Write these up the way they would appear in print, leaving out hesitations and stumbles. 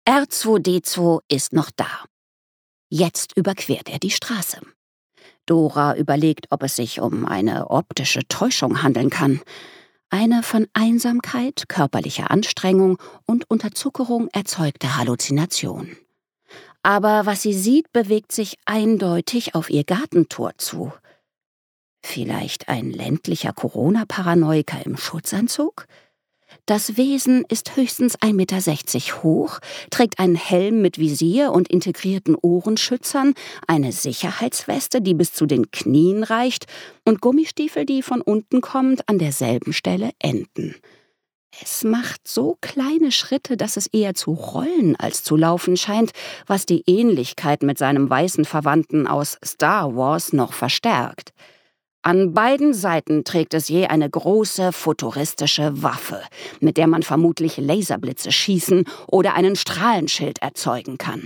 R2-D2 ist noch da. Jetzt überquert er die Straße. Dora überlegt, ob es sich um eine optische Täuschung handeln kann. Eine von Einsamkeit, körperlicher Anstrengung und Unterzuckerung erzeugte Halluzination. Aber was sie sieht, bewegt sich eindeutig auf ihr Gartentor zu. Vielleicht ein ländlicher Corona-Paranoiker im Schutzanzug? Das Wesen ist höchstens 1,60 Meter hoch, trägt einen Helm mit Visier und integrierten Ohrenschützern, eine Sicherheitsweste, die bis zu den Knien reicht, und Gummistiefel, die von unten kommend an derselben Stelle enden. Es macht so kleine Schritte, dass es eher zu rollen als zu laufen scheint, was die Ähnlichkeit mit seinem weißen Verwandten aus Star Wars noch verstärkt. An beiden Seiten trägt es je eine große, futuristische Waffe, mit der man vermutlich Laserblitze schießen oder einen Strahlenschild erzeugen kann.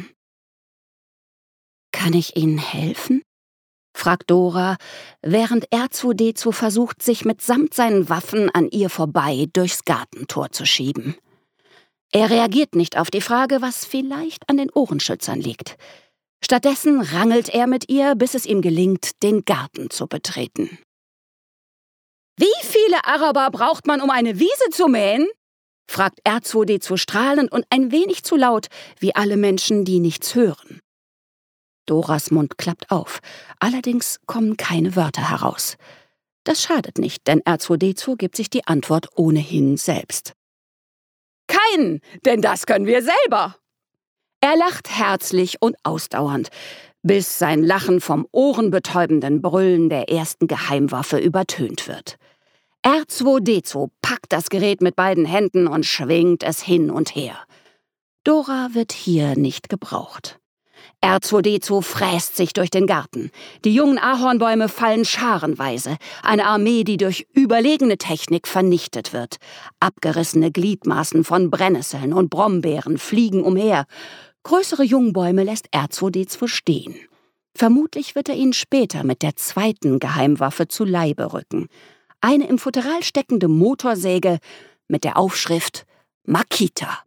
»Kann ich Ihnen helfen?« fragt Dora, während R2-D2 versucht, sich mitsamt seinen Waffen an ihr vorbei durchs Gartentor zu schieben. Er reagiert nicht auf die Frage, was vielleicht an den Ohrenschützern liegt. Stattdessen rangelt er mit ihr, bis es ihm gelingt, den Garten zu betreten. »Wie viele Araber braucht man, um eine Wiese zu mähen?« fragt R2-D2 strahlend und ein wenig zu laut, wie alle Menschen, die nichts hören. Doras Mund klappt auf, allerdings kommen keine Wörter heraus. Das schadet nicht, denn R2-D2 gibt sich die Antwort ohnehin selbst. »Keinen, denn das können wir selber!« Er lacht herzlich und ausdauernd, bis sein Lachen vom ohrenbetäubenden Brüllen der ersten Geheimwaffe übertönt wird. R2-D2 packt das Gerät mit beiden Händen und schwingt es hin und her. Dora wird hier nicht gebraucht. R2-D2 fräst sich durch den Garten. Die jungen Ahornbäume fallen scharenweise, eine Armee, die durch überlegene Technik vernichtet wird. Abgerissene Gliedmaßen von Brennnesseln und Brombeeren fliegen umher. Größere Jungbäume lässt R2-D2 stehen. Vermutlich wird er ihnen später mit der zweiten Geheimwaffe zu Leibe rücken. Eine im Futteral steckende Motorsäge mit der Aufschrift Makita.